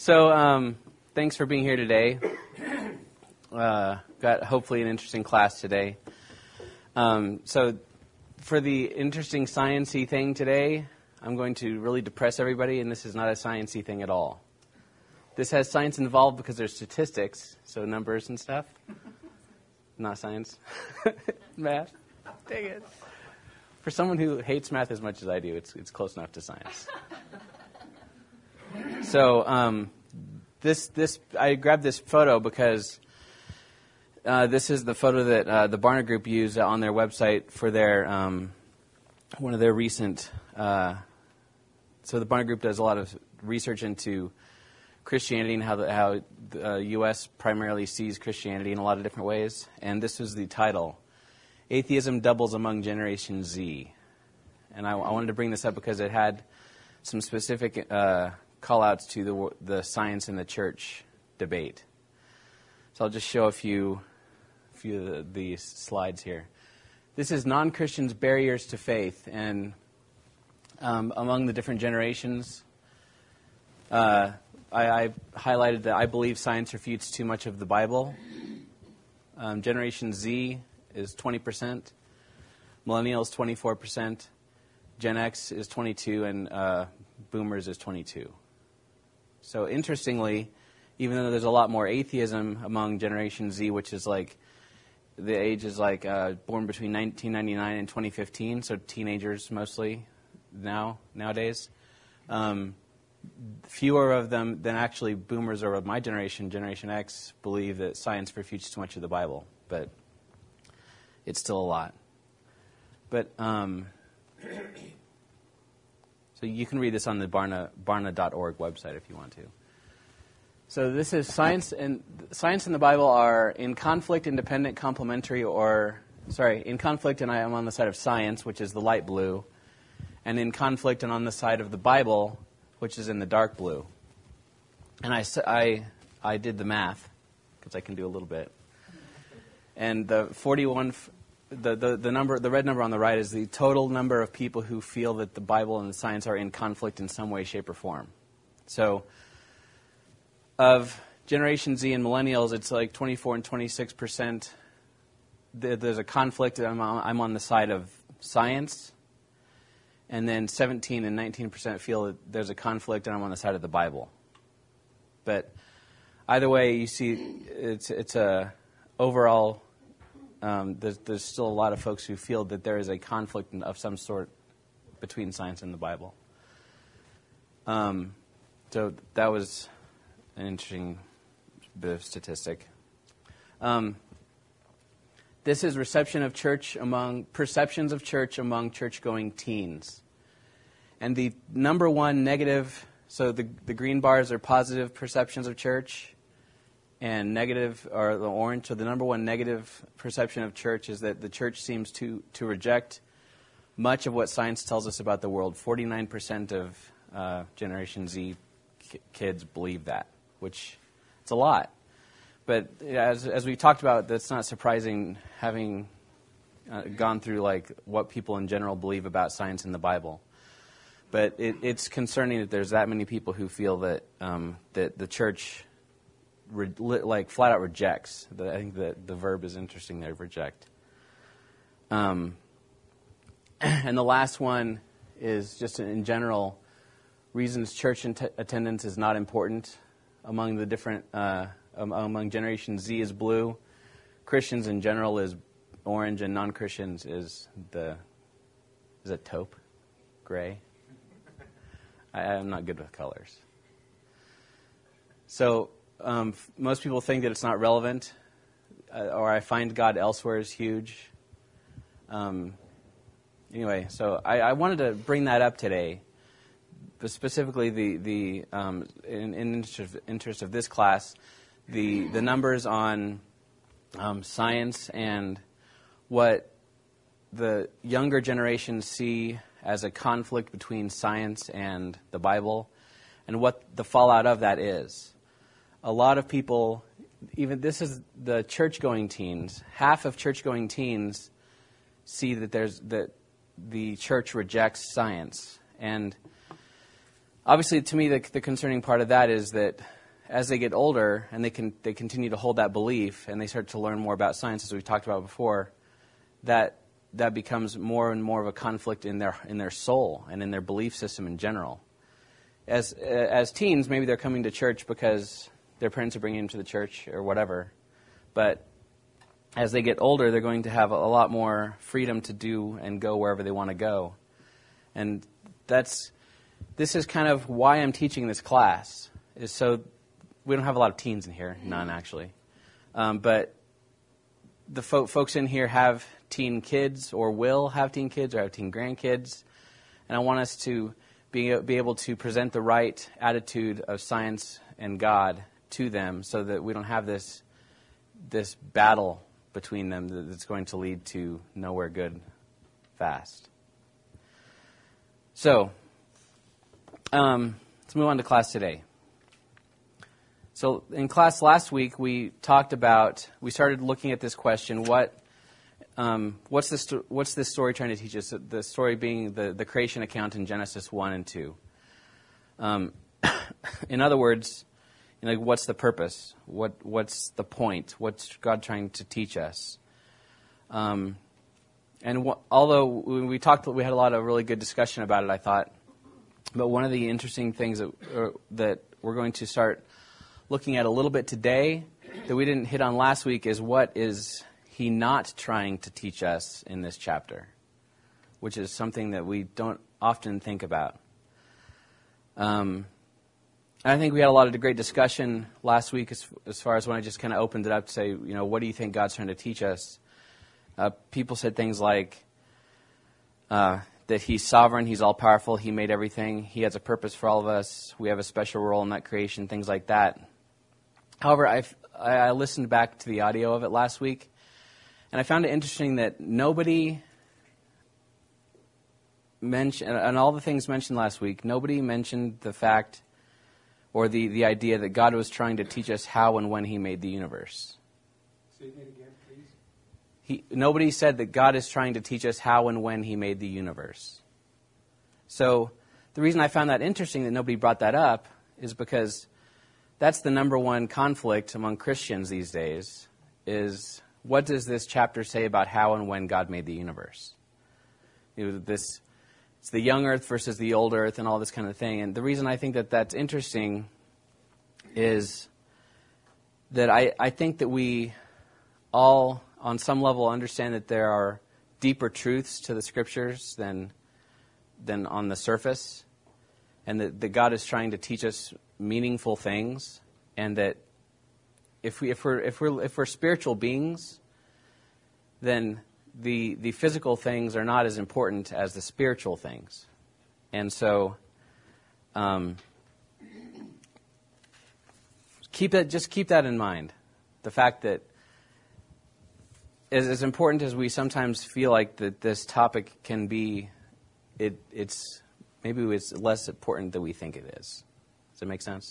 So, thanks for being here today. Got hopefully an interesting class today. So, for the interesting science-y thing today, I'm going to really depress everybody, and this is not a science-y thing at all. This has science involved because there's statistics, so numbers and stuff. Not science. Math. Dang it. For someone who hates math as much as I do, it's close enough to science. So, I grabbed this photo because this is the photo that the Barna Group used on their website for their one of their recent. So the Barna Group does a lot of research into Christianity and how the U.S. primarily sees Christianity in a lot of different ways. And this was the title: "Atheism Doubles Among Generation Z." And I wanted to bring this up because it had some specific call-outs to the science and the church debate. So I'll just show a few of these slides here. This is non-Christians' barriers to faith, and among the different generations, I highlighted that I believe science refutes too much of the Bible. Generation Z is 20%, Millennials 24%, Gen X is 22%, and Boomers is 22%. So interestingly, even though there's a lot more atheism among Generation Z, which is like, the age is like born between 1999 and 2015, so teenagers mostly nowadays. Fewer of them than actually Boomers or of my generation, Generation X, believe that science refutes too much of the Bible, but it's still a lot. But so you can read this on the barna.org website if you want to. So this is science and the Bible are in conflict, independent, complementary, in conflict, and I am on the side of science, which is the light blue, and in conflict and on the side of the Bible, which is in the dark blue. And I did the math because I can do a little bit. And the 41. The red number on the right is the total number of people who feel that the Bible and the science are in conflict in some way, shape, or form. So, of Generation Z and Millennials, it's like 24 and 26%. There's a conflict. I'm on the side of science. And then 17 and 19% feel that there's a conflict, and I'm on the side of the Bible. But either way, you see, it's a overall. There's still a lot of folks who feel that there is a conflict of some sort between science and the Bible. So that was an interesting bit of statistic. This is perceptions of church among church-going teens. And the number one negative, so the green bars are positive perceptions of church, and negative are the orange. So the number one negative perception of church is that the church seems to reject much of what science tells us about the world. 49% of Generation Z kids believe that, which it's a lot. But as we talked about, that's not surprising, having gone through like what people in general believe about science in the Bible. But it's concerning that there's that many people who feel that that the church flat out rejects. I think that the verb is interesting there, reject. And the last one is just in general reasons church attendance is not important among the different. Among Generation Z is blue, Christians in general is orange, and non-Christians is it taupe, gray? I'm not good with colors. So most people think that it's not relevant, or I find God elsewhere is huge. Anyway, so I wanted to bring that up today, but specifically in interest of this class. The numbers on science and what the younger generations see as a conflict between science and the Bible, and what the fallout of that is. A lot of people, even this is the church-going teens, half of church-going teens see that the church rejects science. And obviously, to me, the concerning part of that is that as they get older and they continue to hold that belief and they start to learn more about science, as we talked about before, that becomes more and more of a conflict in their soul and in their belief system in general. As teens, maybe they're coming to church because their parents are bringing them to the church or whatever, but as they get older, they're going to have a lot more freedom to do and go wherever they want to go. And this is kind of why I'm teaching this class, is so we don't have a lot of teens in here, none actually. But the folks in here have teen kids or will have teen kids or have teen grandkids. And I want us to be able to present the right attitude of science and God to them so that we don't have this battle between them that's going to lead to nowhere good fast. So, let's move on to class today. So in class last week, we started looking at this question, what's this story trying to teach us? The story being the creation account in Genesis 1 and 2. In other words, what's the purpose? What's the point? What's God trying to teach us? Although we had a lot of really good discussion about it, I thought, but one of the interesting things that we're going to start looking at a little bit today that we didn't hit on last week is what is he not trying to teach us in this chapter, which is something that we don't often think about. I think we had a lot of great discussion last week as far as when I just kind of opened it up to say, what do you think God's trying to teach us? People said things like that he's sovereign, he's all-powerful, he made everything, he has a purpose for all of us, we have a special role in that creation, things like that. However, I listened back to the audio of it last week, and I found it interesting that nobody mentioned, and all the things mentioned last week, nobody mentioned the fact or the idea that God was trying to teach us how and when he made the universe. Say that again, please. Nobody said that God is trying to teach us how and when he made the universe. So the reason I found that interesting that nobody brought that up is because that's the number one conflict among Christians these days, is what does this chapter say about how and when God made the universe? It's the young earth versus the old earth and all this kind of thing. And the reason I think that that's interesting is that I think that we all, on some level, understand that there are deeper truths to the Scriptures than on the surface, and that God is trying to teach us meaningful things, and that if we're spiritual beings, then the physical things are not as important as the spiritual things. And so keep that in mind. The fact that as important as we sometimes feel like that this topic can be, it's less important than we think it is. Does that make sense?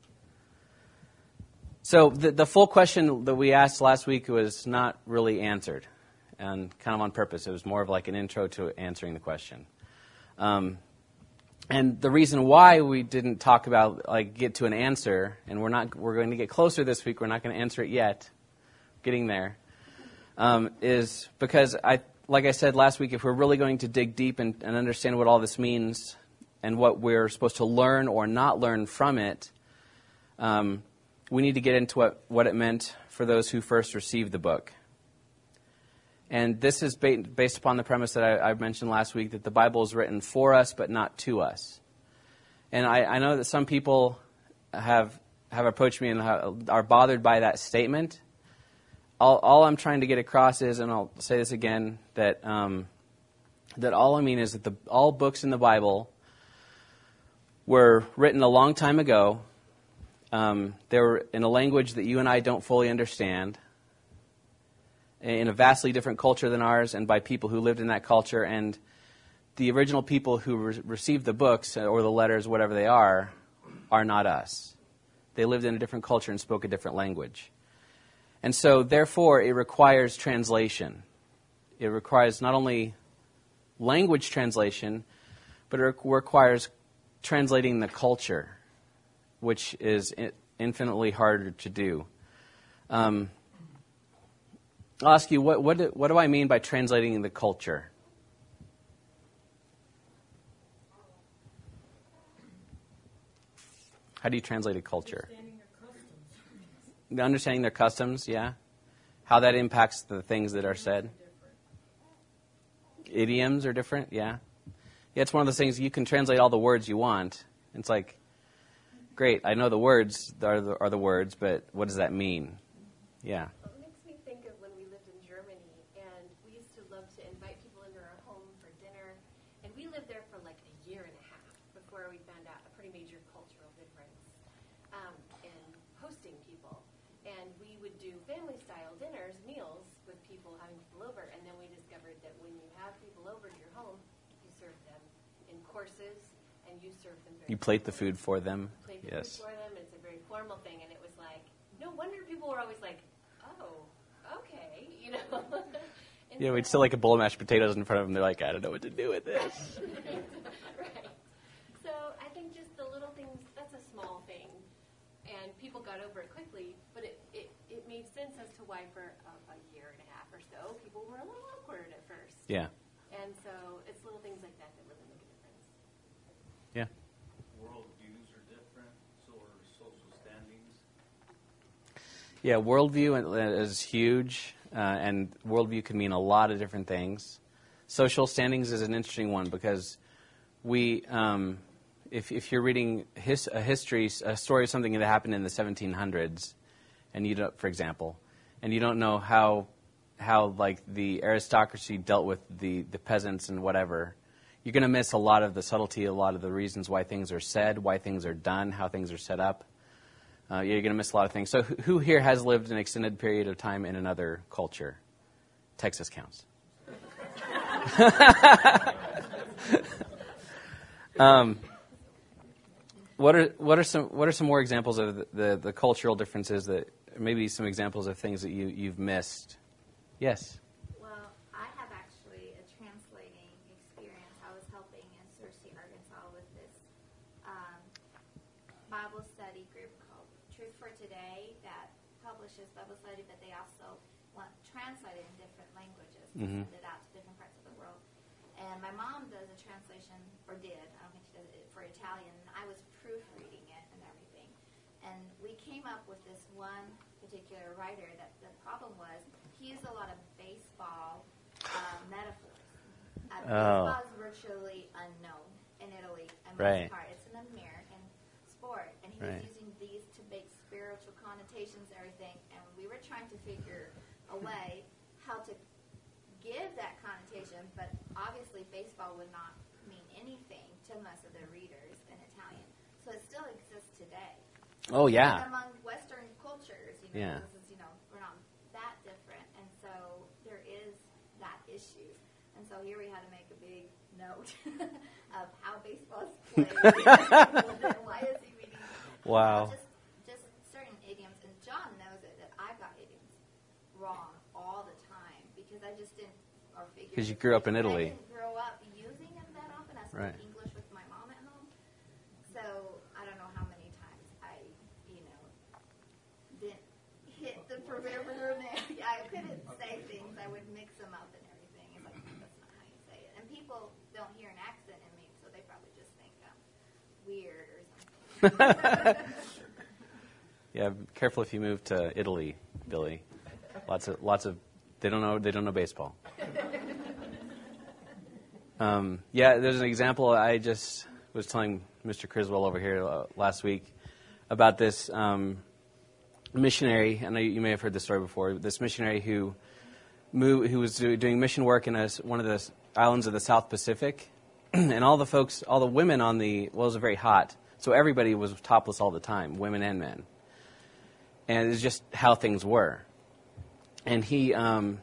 So the full question that we asked last week was not really answered, and kind of on purpose. It was more of like an intro to answering the question. And the reason why we didn't talk about, get to an answer, and we're going to get closer this week, we're not going to answer it yet, getting there, is because, like I said last week, if we're really going to dig deep and understand what all this means and what we're supposed to learn or not learn from it, we need to get into what it meant for those who first received the book. And this is based upon the premise that I mentioned last week, that the Bible is written for us but not to us. And I know that some people have approached me and are bothered by that statement. All I'm trying to get across is, and I'll say this again, that all I mean is that all books in the Bible were written a long time ago. They were in a language that you and I don't fully understand, in a vastly different culture than ours, and by people who lived in that culture. And the original people who received the books or the letters, whatever they are not us. They lived in a different culture and spoke a different language. And so, therefore, it requires translation. It requires not only language translation, but it requires translating the culture, which is infinitely harder to do. I'll ask you, what do I mean by translating the culture? How do you translate a culture? Understanding their customs, yeah. How that impacts the things that are said. Idioms are different, yeah. Yeah, it's one of those things, you can translate all the words you want. It's like, great, I know the words are the words, but what does that mean? Yeah. It makes me think of when we lived in Germany, and we used to love to invite people into our home for dinner. And we lived there for like a year and a half before we found out a pretty major cultural difference in hosting people. And we would do family-style dinners, meals, with people having people over. And then we discovered that when you have people over to your home, you serve them in courses, and you serve them very You plate the food for them. Plate the Yes. food for them. It's a very formal thing. And it was like, no wonder people were always like, oh, okay, you know. And Yeah, we'd still like a bowl of mashed potatoes in front of them. They're like, I don't know what to do with this. Right. So I think just the little things, that's a small thing. And people got over it quickly, but it made sense as to why for a year and a half or so, people were a little awkward at first. Yeah. And so it's little things like that that really make a difference. Yeah. Worldviews are different, so are social standings. Yeah, worldview is huge, and worldview can mean a lot of different things. Social standings is an interesting one because we, if you're reading a story of something that happened in the 1700s, and you don't, for example, and you don't know how like the aristocracy dealt with the peasants and whatever, you're going to miss a lot of the subtlety, a lot of the reasons why things are said, why things are done, how things are set up. You're going to miss a lot of things. So who here has lived an extended period of time in another culture? Texas counts. What are some more examples of the cultural differences, that maybe some examples of things that you've missed? Yes. Well, I have actually a translating experience. I was helping in Searcy, Arkansas with this Bible study group called Truth for Today that publishes Bible study, but they also want translated in different languages to send it out to different parts of the world. And my mom does a translation, or did, I don't think she does it, for Italian, and I was proofreading it and everything. And we came up with this one particular writer that the problem was he used a lot of baseball metaphors. Baseball is virtually unknown in Italy and Right. most part. It's an American sport, and he was using these to make spiritual connotations and everything. And we were trying to figure a way how to give that connotation, but obviously baseball would not mean anything to most of the readers in Italian. So it still exists today. Oh, yeah. Like among Western cultures, Yeah. this is, we're not that different, and so there is that issue. And so here we had to make a big note of how baseball is played. Why is he reading? Wow. Just certain idioms, and John knows it, that I've got idioms wrong all the time because I just didn't, or figure. Because you grew up in I Italy. didn't grow up using them that often. I spoke Right. English with my mom at home, so I don't know how many times I, didn't hit the proverbial nail. I couldn't say things. I would mix them up and everything. It's like, that's not how you say it. And people don't hear an accent in me, so they probably just think I'm weird or something. Yeah, be careful if you move to Italy, Billy. Lots of they don't know baseball. Yeah, there's an example. I just was telling Mr. Criswell over here last week about this missionary. I know you may have heard this story before. This missionary who was doing mission work in one of the islands of the South Pacific, and all the women on it was very hot, so everybody was topless all the time, women and men. And it's just how things were. And he,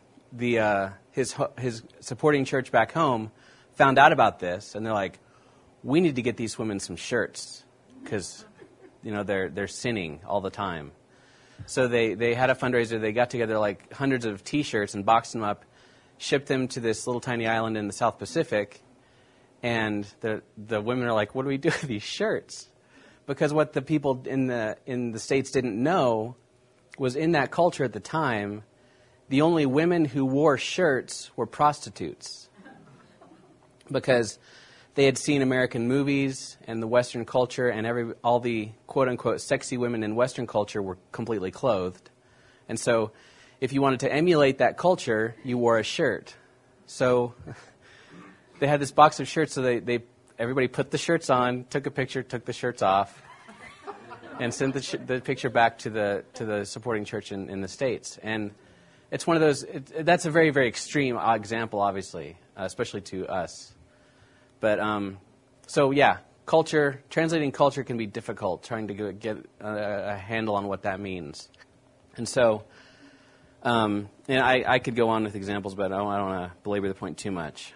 his supporting church back home found out about this, and they're like, we need to get these women some shirts because, they're sinning all the time. So they had a fundraiser. They got together like hundreds of T-shirts and boxed them up, shipped them to this little tiny island in the South Pacific, And the women are like, what do we do with these shirts? Because what the people in the States didn't know was in that culture at the time, the only women who wore shirts were prostitutes. Because they had seen American movies and the Western culture, and all the quote-unquote sexy women in Western culture were completely clothed. And so if you wanted to emulate that culture, you wore a shirt. So they had this box of shirts, so everybody put the shirts on, took a picture, took the shirts off, and sent the picture back to the supporting church in the States. And it's one of those, that's a very, very extreme example, obviously, especially to us. But, so yeah, translating culture can be difficult, trying to get a handle on what that means. And so, and I could go on with examples, but I don't want to belabor the point too much.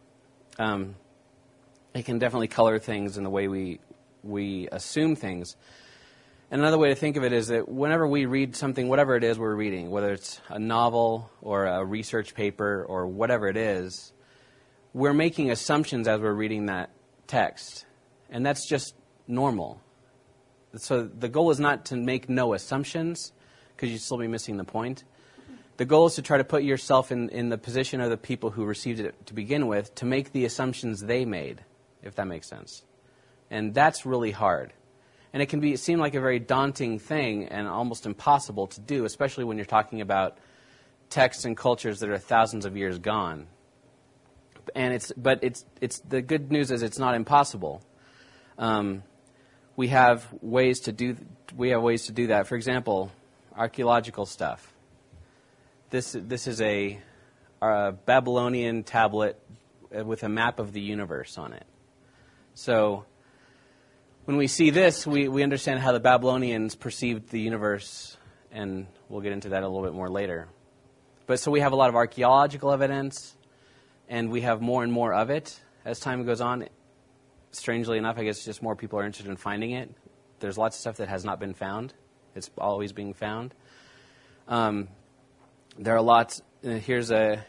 It can definitely color things in the way we assume things. And another way to think of it is that whenever we read something, whatever it is we're reading, whether it's a novel or a research paper or whatever it is, we're making assumptions as we're reading that text. And that's just normal. So the goal is not to make no assumptions, because you'd still be missing the point. The goal is to try to put yourself in the position of the people who received it to begin with, to make the assumptions they made, if that makes sense. And that's really hard. And it can seem like a very daunting thing and almost impossible to do, especially when you're talking about texts and cultures that are thousands of years gone. And it's the good news is it's not impossible. We have ways to do that. For example, archaeological stuff. This is a Babylonian tablet with a map of the universe on it. So when we see this, we understand how the Babylonians perceived the universe, and we'll get into that a little bit more later. But so we have a lot of archaeological evidence, and we have more and more of it as time goes on. Strangely enough, I guess just more people are interested in finding it. There's lots of stuff that has not been found. It's always being found. There are lots. Here's a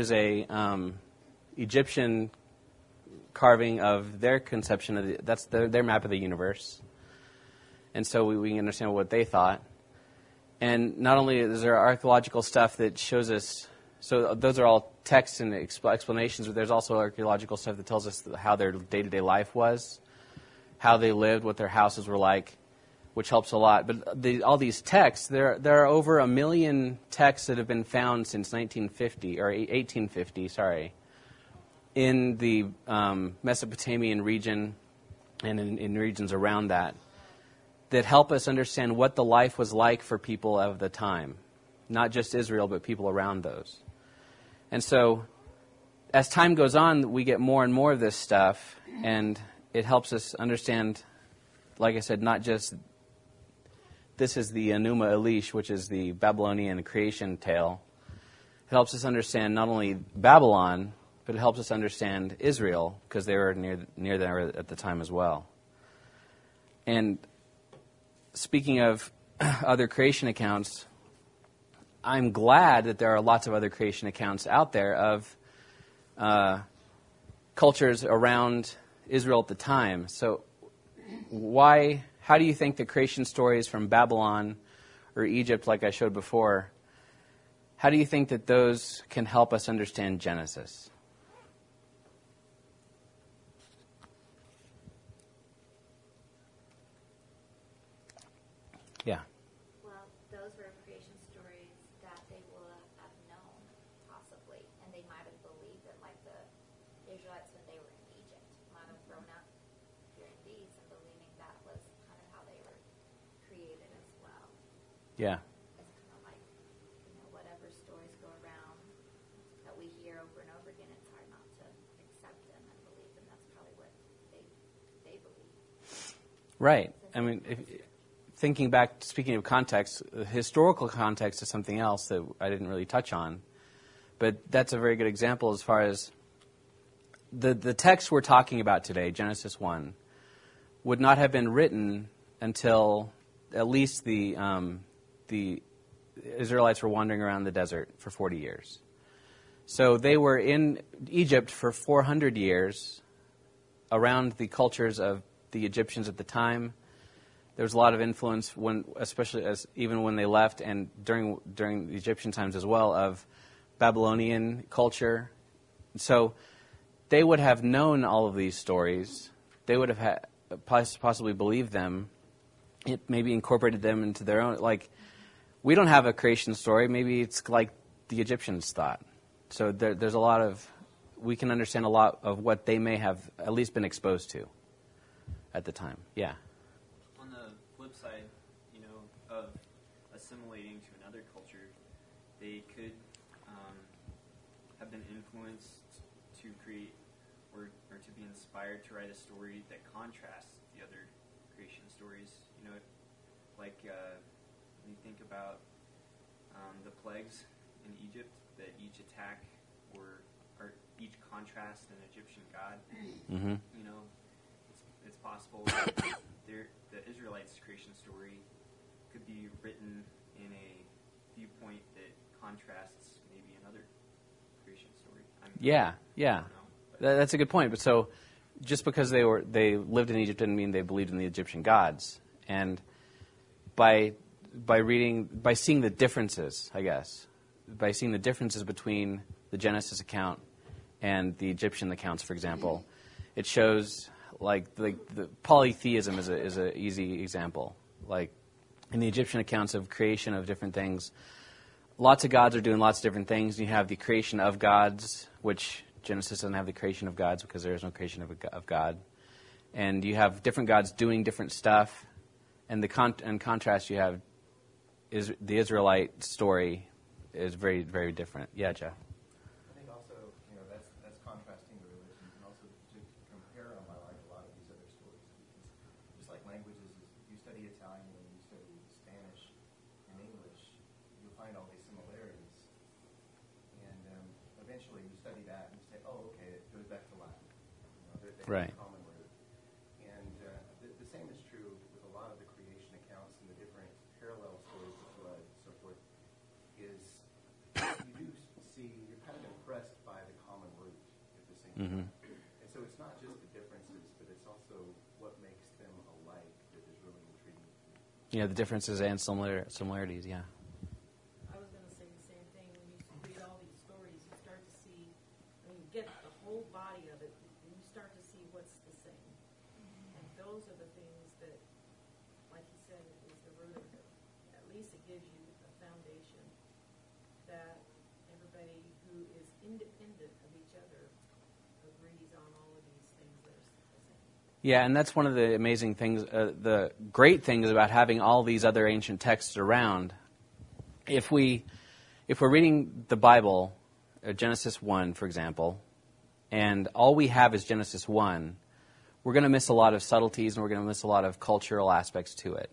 Egyptian carving of their conception of that's their map of the universe, and so we can understand what they thought. And not only is there archaeological stuff that shows us, so those are all texts and explanations, but there's also archaeological stuff that tells us how their day-to-day life was, how they lived, what their houses were like, which helps a lot. But all these texts, there are over 1 million texts that have been found since 1850, in the Mesopotamian region and in regions around that help us understand what the life was like for people of the time. Not just Israel, but people around those. And so, as time goes on, we get more and more of this stuff, and it helps us understand, like I said, not just this is the Enuma Elish, which is the Babylonian creation tale. It helps us understand not only Babylon, but it helps us understand Israel, because they were near there at the time as well. And speaking of other creation accounts, I'm glad that there are lots of other creation accounts out there of cultures around Israel at the time. So how do you think the creation stories from Babylon or Egypt, like I showed before, how do you think that those can help us understand Genesis? Yeah. Well, those were creation stories that they would have known, possibly, and they might have believed it, like the Israelites when they were in Egypt might have grown up hearing these and believing that was kind of how they were created as well. Yeah. It's kind of like, whatever stories go around that we hear over and over again, it's hard not to accept them and believe them. That's probably what they believe. Right. I mean, thinking back, speaking of context, historical context is something else that I didn't really touch on. But that's a very good example as far as the text we're talking about today, Genesis 1, would not have been written until at least the Israelites were wandering around the desert for 40 years. So they were in Egypt for 400 years around the cultures of the Egyptians at the time. There was a lot of influence, even when they left, and during the Egyptian times as well, of Babylonian culture. So they would have known all of these stories. They would have possibly believed them. It maybe incorporated them into their own. Like, we don't have a creation story. Maybe it's like the Egyptians thought. So there's a lot of, we can understand a lot of what they may have at least been exposed to at the time. Yeah. On the flip side, of assimilating to another culture, they could have been influenced to create or to be inspired to write a story that contrasts the other creation stories. Like when you think about the plagues in Egypt, that each attack or each contrast an Egyptian god. Mm-hmm. It's possible that the Israelites' creation story could be written in a viewpoint that contrasts maybe another creation story. Yeah. I don't know, That's a good point. But so, just because they lived in Egypt didn't mean they believed in the Egyptian gods. And by seeing the differences, I guess, by seeing the differences between the Genesis account and the Egyptian accounts, for example, it shows like the polytheism is a easy example. Like in the Egyptian accounts of creation of different things, lots of gods are doing lots of different things. You have the creation of gods, which Genesis doesn't have the creation of gods because there is no creation of God. And you have different gods doing different stuff. And in contrast, you have the Israelite story is very, very different. Yeah, Jeff. I think also, that's contrasting the religions, and also to compare them. I like a lot of these other stories because just like languages, you study Italian and you study Spanish and English, you'll find all these similarities, and eventually you study that and you say, oh, okay, it goes back to Latin. They Right. have a common root, and the same is true with a lot of the creation accounts and the different parallel stories of flood and so forth. Is you do see, you're kind of impressed by the common root at the same time. Mm-hmm. And so it's not just the differences, but it's also what makes them alike that is really intriguing. Yeah, the differences and similarities, yeah. I was going to say the same thing. When you read all these stories, you start to see, when you get the whole body of it, and you start to see what's the same. And those are the things that, like you said, is the root of it. At least it gives you a foundation that everybody who is independent of each other agrees on all of these things that are the same. Yeah, and that's one of the amazing things, the great things about having all these other ancient texts around. If we're reading the Bible, Genesis 1, for example, and all we have is Genesis 1, we're going to miss a lot of subtleties and we're going to miss a lot of cultural aspects to it.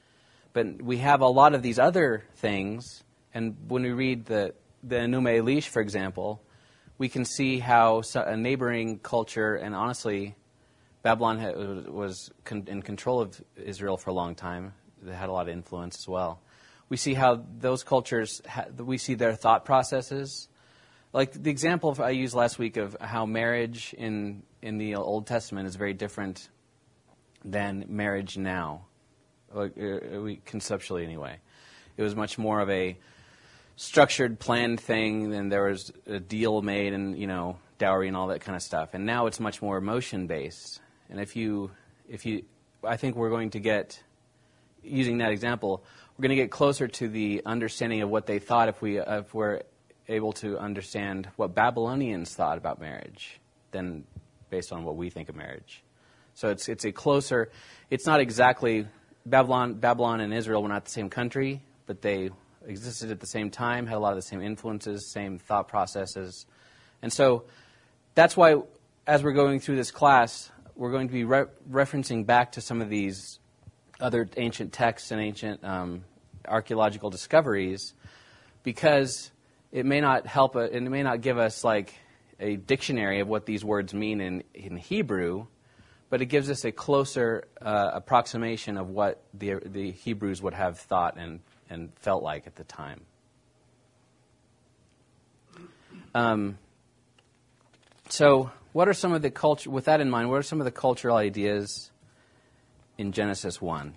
But we have a lot of these other things, and when we read the Enuma Elish, for example, we can see how a neighboring culture, and honestly, Babylon was in control of Israel for a long time. They had a lot of influence as well. We see how those cultures, we see their thought processes. Like the example I used last week of how marriage in the Old Testament is very different than marriage now, conceptually anyway. It was much more of a structured, planned thing, and there was a deal made and, dowry and all that kind of stuff. And now it's much more emotion-based. And I think we're going to get, using that example, we're going to get closer to the understanding of what they thought if we're able to understand what Babylonians thought about marriage than based on what we think of marriage. So it's a closer, it's not exactly, Babylon and Israel were not the same country, but they existed at the same time, had a lot of the same influences, same thought processes. And so that's why, as we're going through this class, we're going to be referencing back to some of these other ancient texts and ancient archaeological discoveries, because it may not help, it may not give us like a dictionary of what these words mean in Hebrew, but it gives us a closer approximation of what the Hebrews would have thought and felt like at the time. So what are some of the culture? With that in mind, what are some of the cultural ideas in Genesis 1?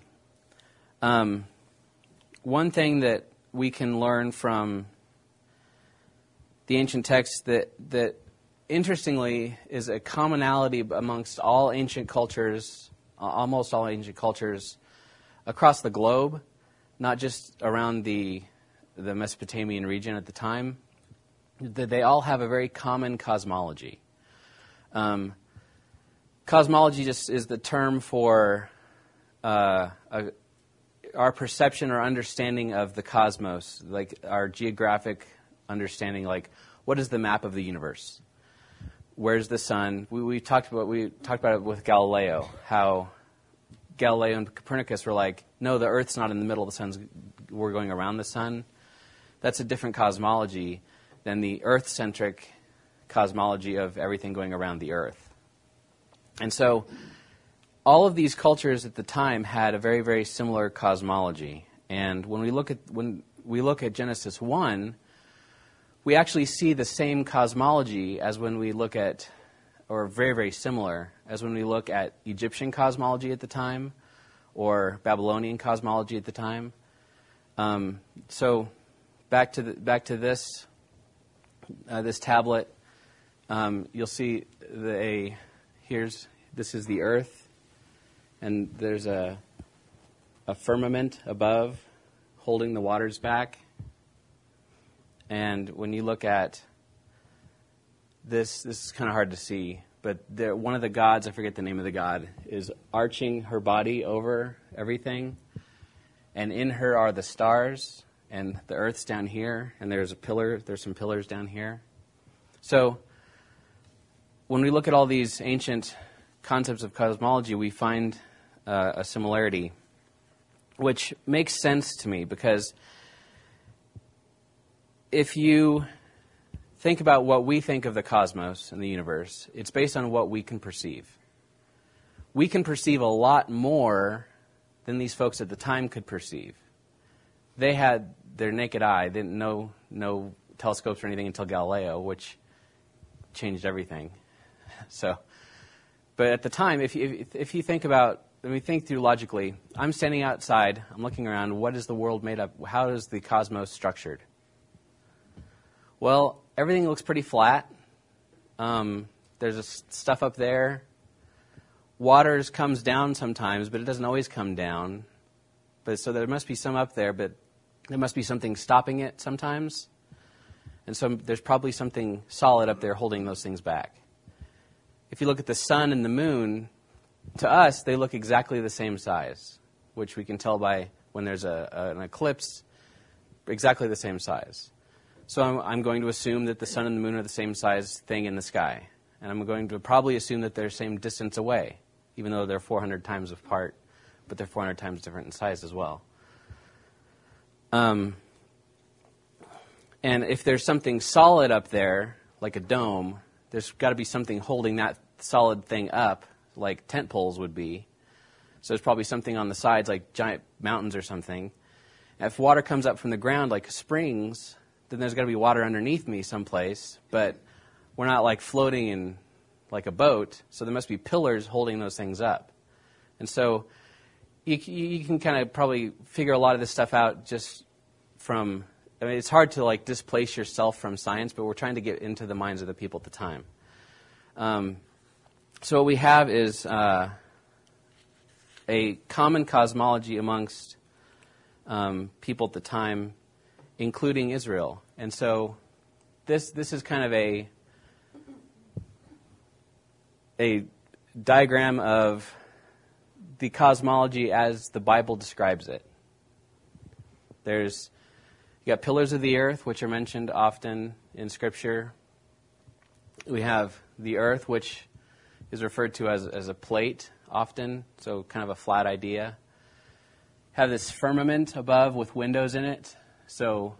One thing that we can learn from the ancient text that interestingly is a commonality amongst all ancient cultures, almost all ancient cultures across the globe, not just around the Mesopotamian region at the time, that they all have a very common cosmology. Cosmology just is the term for our perception or understanding of the cosmos, like our geographic understanding, like what is the map of the universe? Where's the sun? We talked about it with Galileo, how Galileo and Copernicus were like, no, the Earth's not in the middle, we're going around the sun. That's a different cosmology than the Earth-centric cosmology of everything going around the Earth. And so all of these cultures at the time had a very, very similar cosmology. And when we look at Genesis 1, we actually see the same cosmology as when we look at, or very, very similar, as when we look at Egyptian cosmology at the time or Babylonian cosmology at the time. So back to this tablet, you'll see this is the earth, and there's a firmament above holding the waters back. And when you look at this is kind of hard to see, but one of the gods, I forget the name of the god, is arching her body over everything. And in her are the stars, and the earth's down here, and there's some pillars down here. So when we look at all these ancient concepts of cosmology, we find a similarity, which makes sense to me, because if you think about what we think of the cosmos and the universe, it's based on what we can perceive. We can perceive a lot more than these folks at the time could perceive. They had their naked eye. They didn't know no telescopes or anything until Galileo, which changed everything. But at the time, if you think about, when we think through logically, I'm standing outside, I'm looking around, what is the world made up? How is the cosmos structured? Well, everything looks pretty flat. There's stuff up there. Water comes down sometimes, but it doesn't always come down. So there must be some up there, but there must be something stopping it sometimes. And so there's probably something solid up there holding those things back. If you look at the sun and the moon, to us, they look exactly the same size, which we can tell by when there's an eclipse, exactly the same size. So I'm going to assume that the sun and the moon are the same size thing in the sky. And I'm going to probably assume that they're the same distance away, even though they're 400 times apart, but they're 400 times different in size as well. And if there's something solid up there, like a dome, there's got to be something holding that solid thing up, like tent poles would be. So there's probably something on the sides, like giant mountains or something. And if water comes up from the ground, like springs, then there's got to be water underneath me someplace. But we're not like floating in like a boat, so there must be pillars holding those things up. And so you can kind of probably figure a lot of this stuff out just from, I mean, it's hard to like displace yourself from science, but we're trying to get into the minds of the people at the time. So what we have is a common cosmology amongst people at the time, including Israel. And so this is kind of a diagram of the cosmology as the Bible describes it. You got pillars of the earth, which are mentioned often in Scripture. We have the earth, which is referred to as a plate often, so kind of a flat idea. Have this firmament above with windows in it. So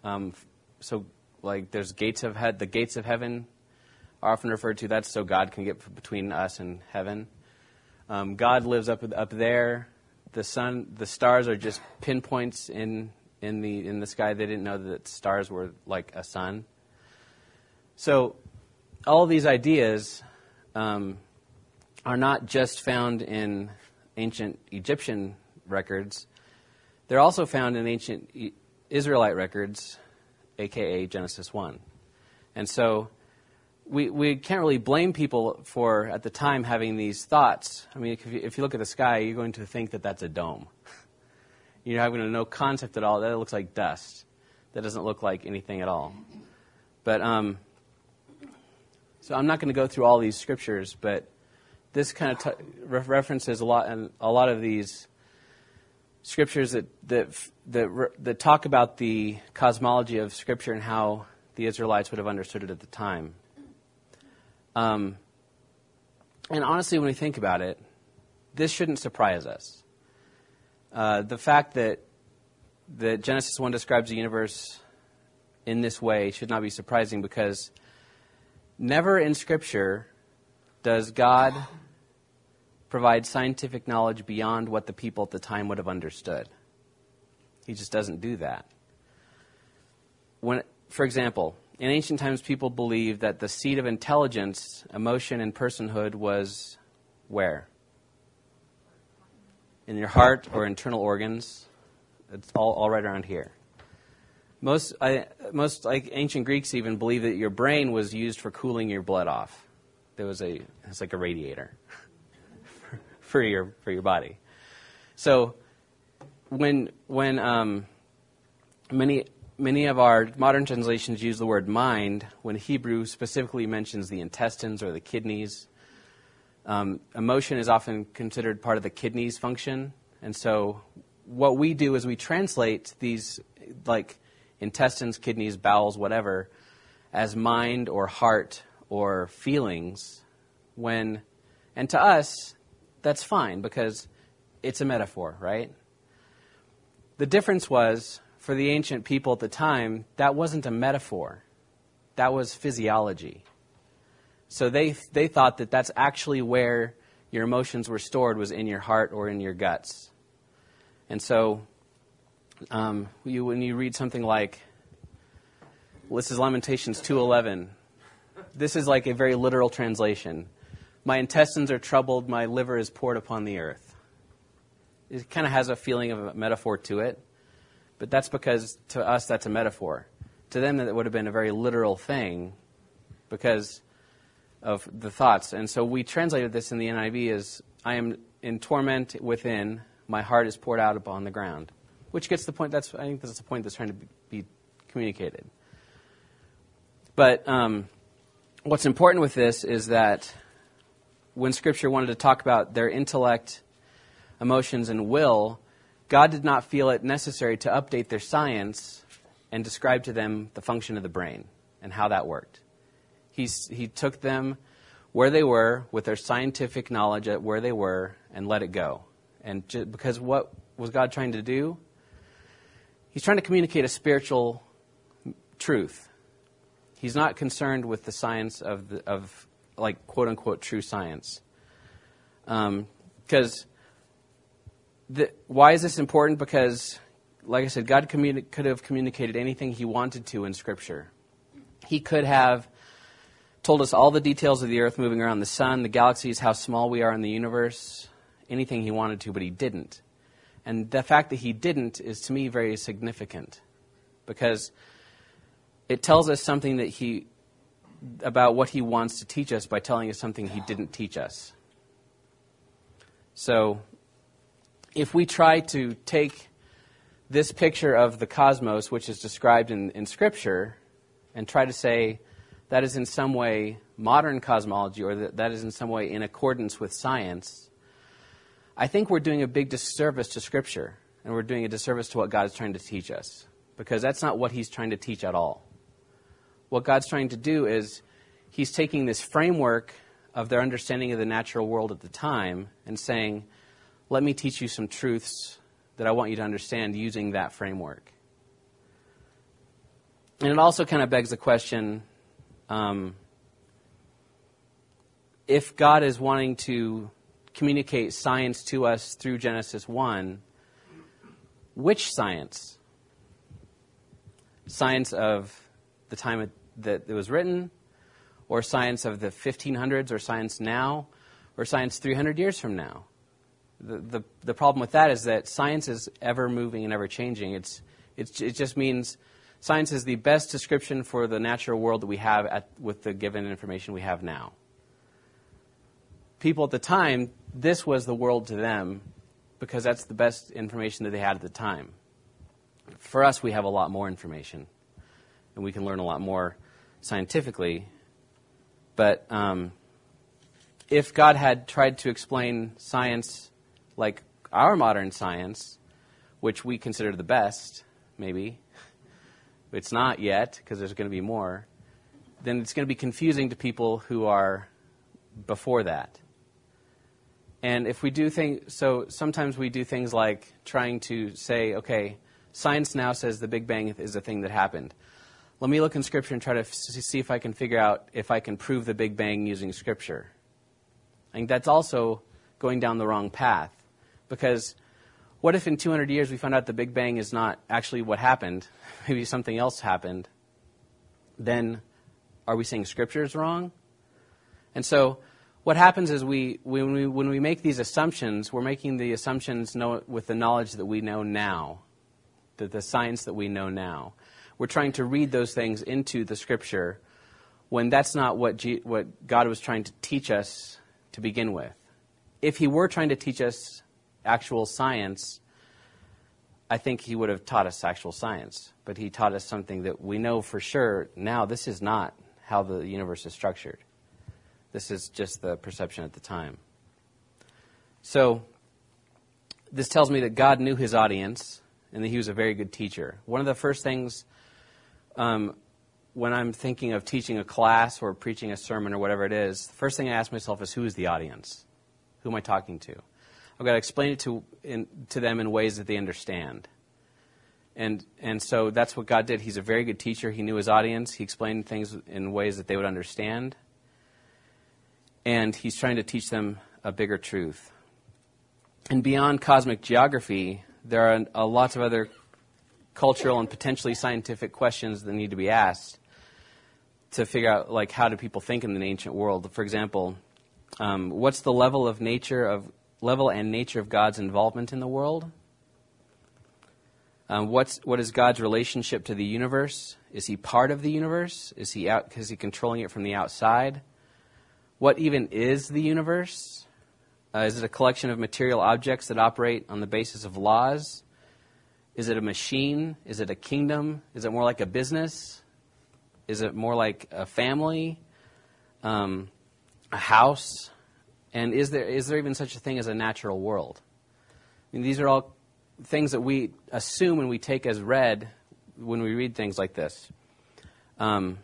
like there's the gates of heaven are often referred to. That's so God can get between us and heaven. God lives up there. The sun, the stars are just pinpoints in the sky. They didn't know that stars were like a sun. So all of these ideas are not just found in ancient Egyptian records. They're also found in ancient Israelite records, a.k.a. Genesis 1. And so we can't really blame people for, at the time, having these thoughts. I mean, if you look at the sky, you're going to think that that's a dome. You're having no concept at all. That looks like dust. That doesn't look like anything at all. But so I'm not going to go through all these scriptures, but this kind of references a lot of these scriptures that talk about the cosmology of Scripture and how the Israelites would have understood it at the time. And honestly, when we think about it, this shouldn't surprise us. The fact that Genesis 1 describes the universe in this way should not be surprising, because never in Scripture does God provide scientific knowledge beyond what the people at the time would have understood. He just doesn't do that. For example, in ancient times, people believed that the seat of intelligence, emotion, and personhood was where? In your heart or internal organs. It's all right around here. Most like ancient Greeks even believed that your brain was used for cooling your blood off. It's like a radiator for your body. So when many of our modern translations use the word mind, when Hebrew specifically mentions the intestines or the kidneys, emotion is often considered part of the kidneys function. And so what we do is we translate these, like intestines, kidneys, bowels, whatever, as mind or heart or feelings, and to us, that's fine because it's a metaphor, right? The difference was, for the ancient people at the time, that wasn't a metaphor. That was physiology. So they thought that that's actually where your emotions were stored, was in your heart or in your guts. And so when you read something like, this is Lamentations 2:11, this is like a very literal translation. My intestines are troubled, my liver is poured upon the earth. It kind of has a feeling of a metaphor to it, but that's because to us that's a metaphor. To them that would have been a very literal thing because of the thoughts. And so we translated this in the NIV as, I am in torment within, my heart is poured out upon the ground. Which gets the point, I think that's the point that's trying to be communicated. But what's important with this is that when Scripture wanted to talk about their intellect, emotions, and will, God did not feel it necessary to update their science and describe to them the function of the brain and how that worked. He took them where they were with their scientific knowledge at where they were and let it go. And because what was God trying to do? He's trying to communicate a spiritual truth. He's not concerned with the science of like quote unquote true science. Because why is this important? Because, like I said, God could have communicated anything He wanted to in Scripture. He could have told us all the details of the earth moving around the sun, the galaxies, how small we are in the universe, anything He wanted to, but He didn't. And the fact that He didn't is, to me, very significant, because it tells us something about what He wants to teach us by telling us something He didn't teach us. So if we try to take this picture of the cosmos, which is described in Scripture, and try to say that is in some way modern cosmology, or that is in some way in accordance with science, I think we're doing a big disservice to Scripture, and we're doing a disservice to what God is trying to teach us, because that's not what He's trying to teach at all. What God's trying to do is He's taking this framework of their understanding of the natural world at the time and saying, let me teach you some truths that I want you to understand using that framework. And it also kind of begs the question, if God is wanting to communicate science to us through Genesis 1, which science? Science of the time that it was written, or science of the 1500s, or science now, or science 300 years from now. The problem with that is that science is ever moving and ever changing. It just means science is the best description for the natural world that we have with the given information we have now. People at the time, this was the world to them because that's the best information that they had at the time. For us, we have a lot more information, and we can learn a lot more scientifically. But if God had tried to explain science like our modern science, which we consider the best, maybe, it's not yet because there's going to be more, then it's going to be confusing to people who are before that. And if we do so sometimes we do things like trying to say, okay, science now says the Big Bang is a thing that happened. Let me look in Scripture and try to see if I can figure out if I can prove the Big Bang using Scripture. I think that's also going down the wrong path. Because what if in 200 years we found out the Big Bang is not actually what happened? Maybe something else happened. Then are we saying Scripture is wrong? And so what happens is when we make these assumptions, we're making the assumptions with the knowledge that we know now, the science that we know now. We're trying to read those things into the Scripture when that's not what God was trying to teach us to begin with. If He were trying to teach us actual science, I think He would have taught us actual science. But He taught us something that we know for sure now this is not how the universe is structured. This is just the perception at the time. So this tells me that God knew His audience and that He was a very good teacher. One of the first things when I'm thinking of teaching a class or preaching a sermon or whatever it is, the first thing I ask myself is, who is the audience? Who am I talking to? I've got to explain it to them in ways that they understand. And so that's what God did. He's a very good teacher. He knew His audience. He explained things in ways that they would understand. And He's trying to teach them a bigger truth. And beyond cosmic geography, there are lots of other cultural and potentially scientific questions that need to be asked to figure out, like, how do people think in the ancient world? For example, what's the level and nature of God's involvement in the world? What is God's relationship to the universe? Is He part of the universe? Is He controlling it from the outside? What even is the universe? Is it a collection of material objects that operate on the basis of laws? Is it a machine? Is it a kingdom? Is it more like a business? Is it more like a family? A house? And is there even such a thing as a natural world? I mean, these are all things that we assume and we take as read when we read things like this. And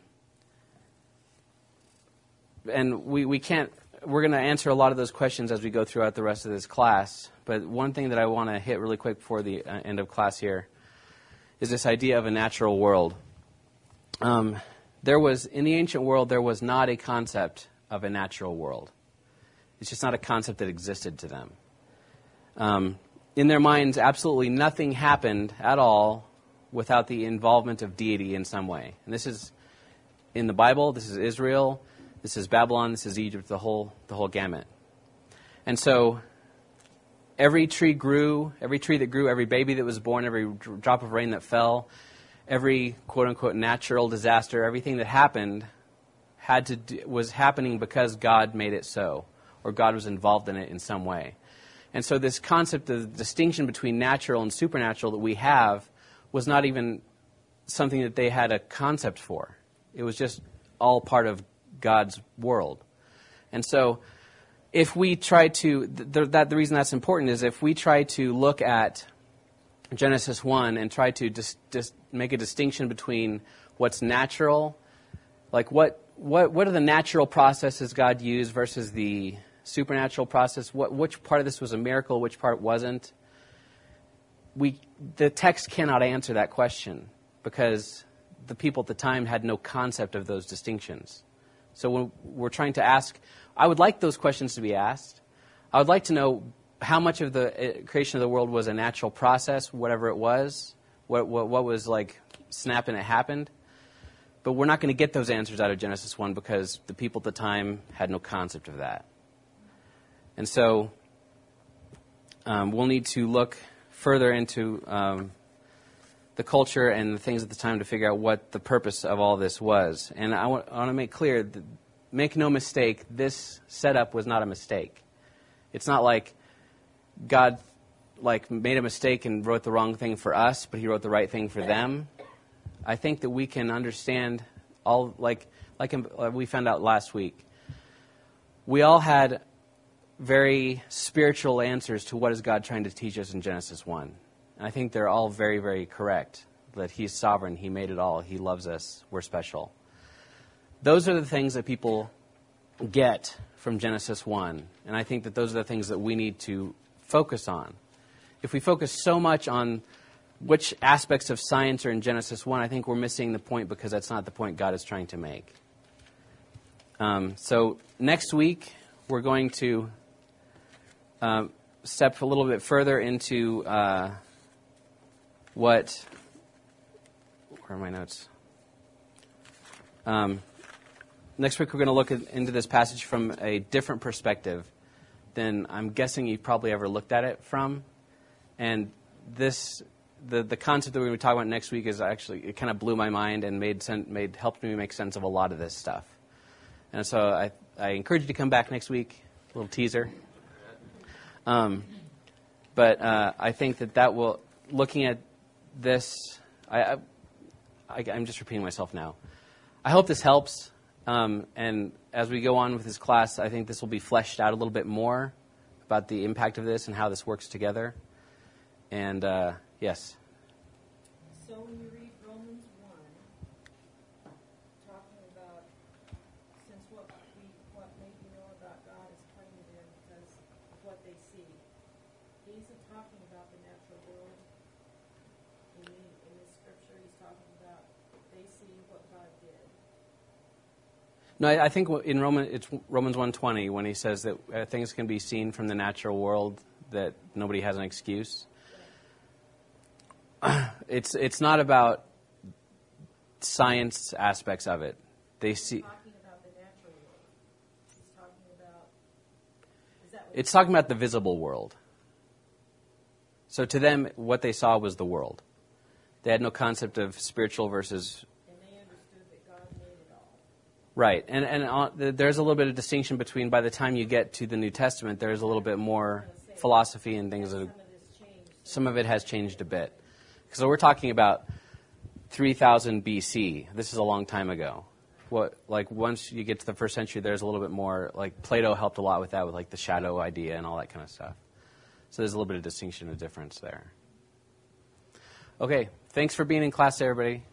we can't. We're going to answer a lot of those questions as we go throughout the rest of this class. But one thing that I want to hit really quick before the end of class here is this idea of a natural world. In the ancient world, there was not a concept of a natural world. It's just not a concept that existed to them. In their minds, absolutely nothing happened at all without the involvement of deity in some way. And this is in the Bible. This is Israel. This is Babylon. This is Egypt. The whole gamut. And so every tree that grew, every baby that was born, every drop of rain that fell, every quote-unquote natural disaster, everything that happened was happening because God made it so, or God was involved in it in some way. And so this concept of the distinction between natural and supernatural that we have was not even something that they had a concept for. It was just all part of God's world. And so if we try to, the reason that's important is if we try to look at Genesis 1 and try to just make a distinction between what's natural, like what are the natural processes God used versus the supernatural process, which part of this was a miracle, which part wasn't, the text cannot answer that question because the people at the time had no concept of those distinctions. So when we're trying to ask, I would like those questions to be asked. I would like to know how much of the creation of the world was a natural process, whatever it was, what was like snap and it happened. But we're not going to get those answers out of Genesis 1 because the people at the time had no concept of that. And so we'll need to look further into the culture and the things at the time to figure out what the purpose of all this was. And I want to make clear, that, make no mistake, this setup was not a mistake. It's not like God made a mistake and wrote the wrong thing for us, but he wrote the right thing for them. I think that we can understand all, like we found out last week. We all had very spiritual answers to what is God trying to teach us in Genesis 1. And I think they're all very, very correct. That he's sovereign, he made it all, he loves us, we're special. Those are the things that people get from Genesis 1. And I think that those are the things that we need to focus on. If we focus so much on which aspects of science are in Genesis 1, I think we're missing the point because that's not the point God is trying to make. So next week, we're going to step a little bit further into where are my notes? Next week, we're going to look into this passage from a different perspective than I'm guessing you've probably ever looked at it from. And the concept that we're going to be talking about next week is actually, it kind of blew my mind and helped me make sense of a lot of this stuff. And so I encourage you to come back next week. A little teaser. But I think that will, looking at this, I'm just repeating myself now. I hope this helps. And as we go on with this class, I think this will be fleshed out a little bit more about the impact of this and how this works together. And yes. So when you read Romans 1, talking about, since what made you know about God is plain to them because of what they see, he isn't talking about the natural world. In this scripture, he's talking about they see what God did. No, I think in it's Romans 1:20 when he says that things can be seen from the natural world, that nobody has an excuse. It's not about science aspects of it. They see. Talking about the natural world. He's talking about. It's talking about the visible world. So to them, what they saw was the world. They had no concept of spiritual versus. And they understood that God made it all. Right, and there's a little bit of distinction between. By the time you get to the New Testament, there's a little bit more philosophy and things. Some of it has changed a bit. So we're talking about 3000 BC. This is a long time ago. Once you get to the first century, there's a little bit more, Plato helped a lot with that, with the shadow idea and all that kind of stuff. So there's a little bit of distinction and difference there. Okay, thanks for being in class, everybody.